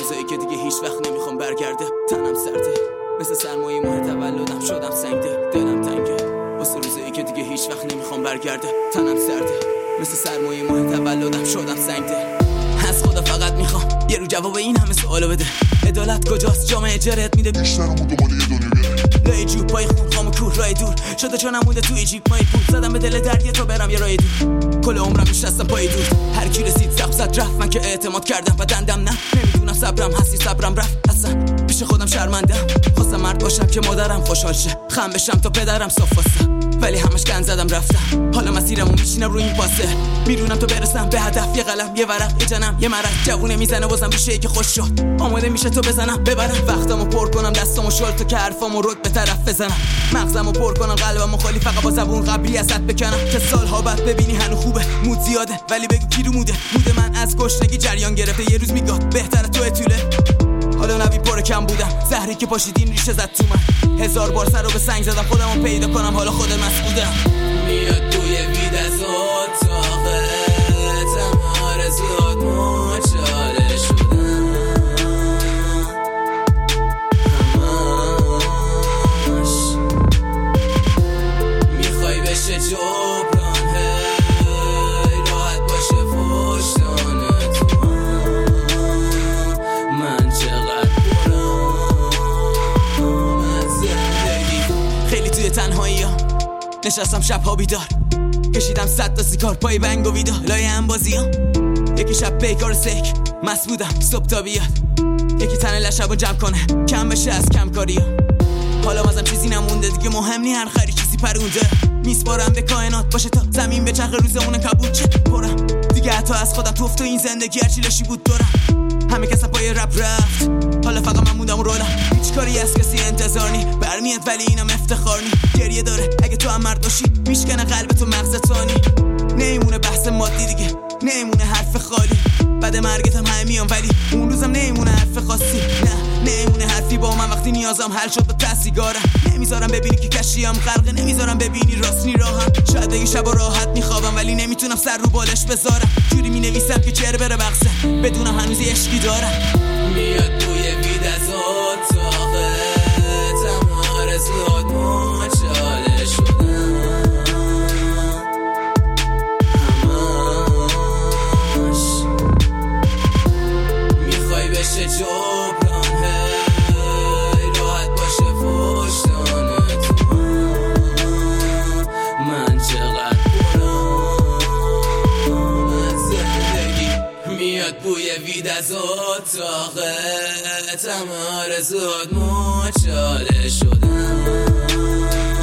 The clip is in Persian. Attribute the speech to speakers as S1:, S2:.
S1: روزایی که دیگه هیچ وقت نمیخوام برگرده. تنم سرده مثل سرمایه ماه تولدم، شدم سنگده دلم تنگه واسه روزایی که دیگه هیچ وقت نمیخوام برگرده. تنم سرده مثل سرمایه ماه تولدم، شدم سنگده. از خدا فقط میخوام یه رو جواب این همه سوالو بده. عدالت کجاست؟ جامعه جرت میده
S2: بیشترمو دنبال یه دنیا گره.
S1: لای جوب پای خون خام و کور رای دور شده چون نموده توی جیب مای پول. زدم به دل دریا تا برم یه رای دور. کل عمرم نشستم پای دور. هر کی رسید سقف زد رفت. من که اعتماد کردم و دندم نه. نمیدونم صبرم هستی صبرم رفت. اصلا پیش خودم شرمندم. خواستم مرد باشم که مادرم خوشحال شه، خم بشم تا پدرم صاف واسه. ولی همش گند زدم رفتم. حالا مسیرمو میشینم روی این پاسه. میرونم تا برسم به هدف. یه قلم یه ورق یه جنم یه مرض. جوونه میزنه بازم ریشه که خوش شد. آماده میشه تو بزنم ببرم. وقتمو پر کنم دستامو شل تو که حرفامو رد به طرف بزنم. مغزمو پر کنم قلبمو خالی فقط با زبون قبلی ازت بکنم. که سالها بعد ببینی هنو خوبه. مود زیاده ولی بگو کی رو موده. مود من از گشنگی جریان گرفته. یه روز میگه بهتره تو طوله. حالا نبی پر کم بودم. زهری که پاشیدین ریشه زد تو من. 1000 بار سر رو به سنگ زدم خودمو پیدا کنم. حالا خود مسئولم.
S3: میاد توی وید از اتاقتم آرزوات مچاله شدن. همش میخوای بشه جبران. هی راحت باشه پشتان تو. من چقدر برام از زندگی.
S1: خیلی توی تنهایی ها نشستم شبها بیدار. کشیدم 100 تا سیگار پای بنگ و ویدا لای انبازی ها. یکی شب پیکار سیک مست بودم صبح تا بیاد. یکی تنه لشبو جمع کنه کم بشه از کم کاری ها. حالا مازم چیزی نمونده دیگه مهم نی. هر خری چیزی پرونده. میسپارم به کائنات باشه تا زمین به چرخ روزمون کبود چه پرم. دیگه حتی از خودم توفت و این زندگی هرچی لشی بود دورم. همه کسا پای رپ رفت. حالا فقط من موندم و رولم. هیچ کاری از کسی انتظار نی. برمیاد ولی اینم افتخار نی. گریه داره اگه تو هم مرد باشی. میشکنه قلبت و مغزت ثانی. نمیمونه بحث مادی دیگه. نمیمونه حرف خالی. بعد مرگت هم همه میام ولی اون روزم نمیمونه حرف خاصی. نه نمیمونه حرفی با من وقتی نیازم حل شد با سیگارم. نمیذارم ببینی که کشیم غرقه. نمیذارم ببینی راست نی راهم. شاید بگی شب راحت میخوابم ولی نمیتونم سر رو بالش بذارم. جوری مینویسم که چهره بره مغزه. بدونم هنوز عشقی دارم.
S3: میاد توی وید از اتاقتم آرزوات مچاله شدن. همش میخوای بشه جبران. هی راحت باشه پشتان تو. من چقدر برام از زندگی. میاد بوی وید از اتاقتم آرزوات مچاله شدن.